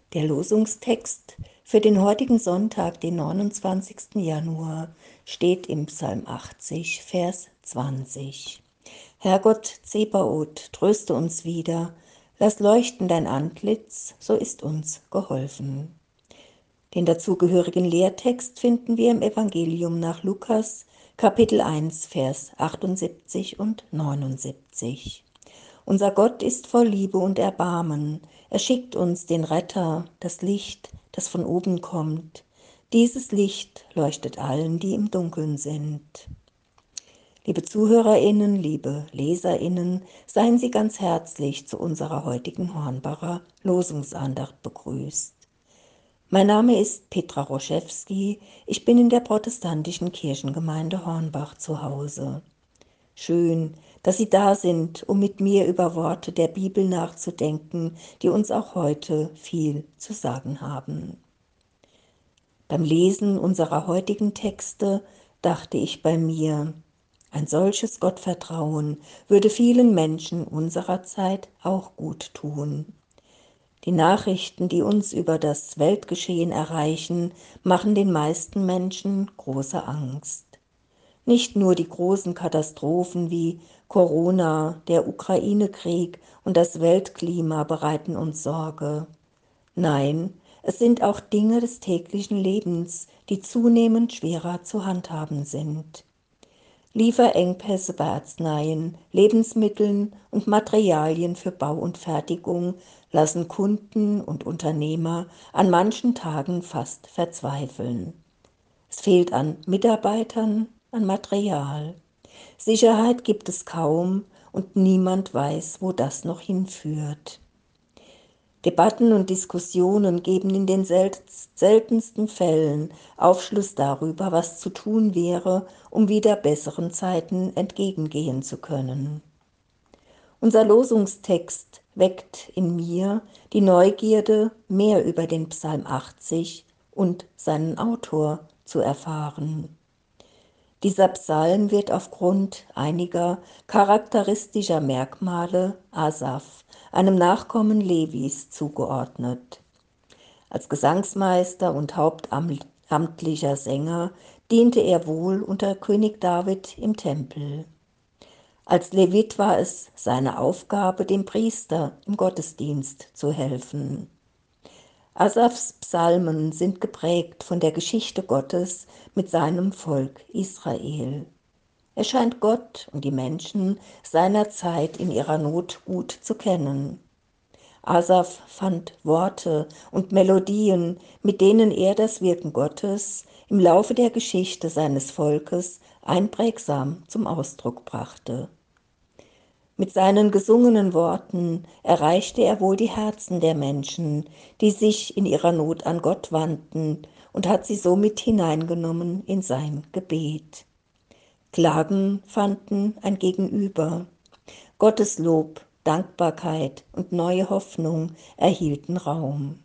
Der Losungstext für den heutigen Sonntag, den 29. Januar, steht im Psalm 80, Vers 20. Herrgott Zebaoth, tröste uns wieder, lass leuchten dein Antlitz, so ist uns geholfen. Den dazugehörigen Lehrtext finden wir im Evangelium nach Lukas, Kapitel 1, Vers 78 und 79. Unser Gott ist voll Liebe und Erbarmen. Er schickt uns den Retter, das Licht, das von oben kommt. Dieses Licht leuchtet allen, die im Dunkeln sind. Liebe ZuhörerInnen, liebe LeserInnen, seien Sie ganz herzlich zu unserer heutigen Hornbacher Losungsandacht begrüßt. Mein Name ist Petra Roschewski. Ich bin in der protestantischen Kirchengemeinde Hornbach zu Hause. Schön, dass Sie da sind, um mit mir über Worte der Bibel nachzudenken, die uns auch heute viel zu sagen haben. Beim Lesen unserer heutigen Texte dachte ich bei mir, ein solches Gottvertrauen würde vielen Menschen unserer Zeit auch gut tun. Die Nachrichten, die uns über das Weltgeschehen erreichen, machen den meisten Menschen große Angst. Nicht nur die großen Katastrophen wie Corona, der Ukraine-Krieg und das Weltklima bereiten uns Sorge. Nein, es sind auch Dinge des täglichen Lebens, die zunehmend schwerer zu handhaben sind. Lieferengpässe bei Arzneien, Lebensmitteln und Materialien für Bau und Fertigung lassen Kunden und Unternehmer an manchen Tagen fast verzweifeln. Es fehlt an Mitarbeitern, an Material. Sicherheit gibt es kaum und niemand weiß, wo das noch hinführt. Debatten und Diskussionen geben in den seltensten Fällen Aufschluss darüber, was zu tun wäre, um wieder besseren Zeiten entgegengehen zu können. Unser Losungstext weckt in mir die Neugierde, mehr über den Psalm 80 und seinen Autor zu erfahren. Dieser Psalm wird aufgrund einiger charakteristischer Merkmale Asaf, einem Nachkommen Levis, zugeordnet. Als Gesangsmeister und hauptamtlicher Sänger diente er wohl unter König David im Tempel. Als Levit war es seine Aufgabe, dem Priester im Gottesdienst zu helfen. Asafs Psalmen sind geprägt von der Geschichte Gottes mit seinem Volk Israel. Er scheint Gott und die Menschen seiner Zeit in ihrer Not gut zu kennen. Asaf fand Worte und Melodien, mit denen er das Wirken Gottes im Laufe der Geschichte seines Volkes einprägsam zum Ausdruck brachte. Mit seinen gesungenen Worten erreichte er wohl die Herzen der Menschen, die sich in ihrer Not an Gott wandten, und hat sie somit hineingenommen in sein Gebet. Klagen fanden ein Gegenüber. Gotteslob, Dankbarkeit und neue Hoffnung erhielten Raum.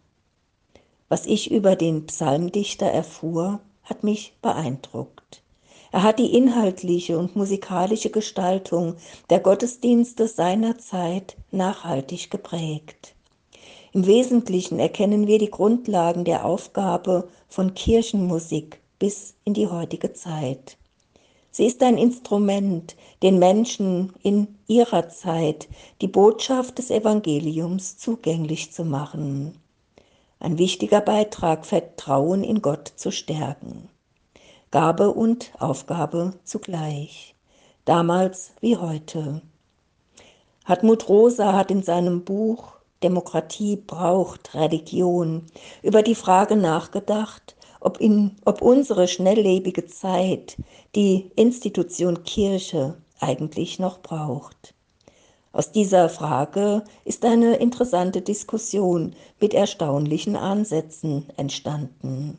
Was ich über den Psalmdichter erfuhr, hat mich beeindruckt. Er hat die inhaltliche und musikalische Gestaltung der Gottesdienste seiner Zeit nachhaltig geprägt. Im Wesentlichen erkennen wir die Grundlagen der Aufgabe von Kirchenmusik bis in die heutige Zeit. Sie ist ein Instrument, den Menschen in ihrer Zeit die Botschaft des Evangeliums zugänglich zu machen. Ein wichtiger Beitrag, Vertrauen in Gott zu stärken. Gabe und Aufgabe zugleich, damals wie heute. Hartmut Rosa hat in seinem Buch Demokratie braucht Religion über die Frage nachgedacht, ob unsere schnelllebige Zeit die Institution Kirche eigentlich noch braucht. Aus dieser Frage ist eine interessante Diskussion mit erstaunlichen Ansätzen entstanden.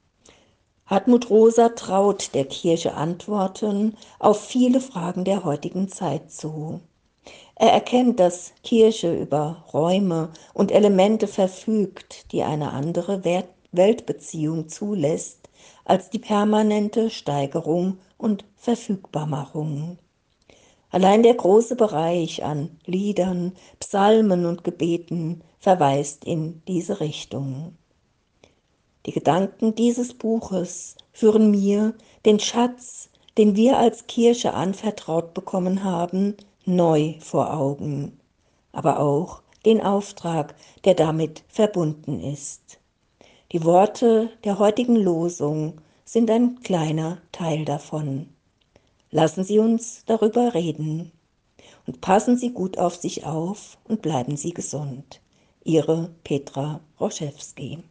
Hartmut Rosa traut der Kirche Antworten auf viele Fragen der heutigen Zeit zu. Er erkennt, dass Kirche über Räume und Elemente verfügt, die eine andere Weltbeziehung zulässt als die permanente Steigerung und Verfügbarmachung. Allein der große Bereich an Liedern, Psalmen und Gebeten verweist in diese Richtung. Die Gedanken dieses Buches führen mir den Schatz, den wir als Kirche anvertraut bekommen haben, neu vor Augen, aber auch den Auftrag, der damit verbunden ist. Die Worte der heutigen Losung sind ein kleiner Teil davon. Lassen Sie uns darüber reden und passen Sie gut auf sich auf und bleiben Sie gesund. Ihre Petra Roschewski.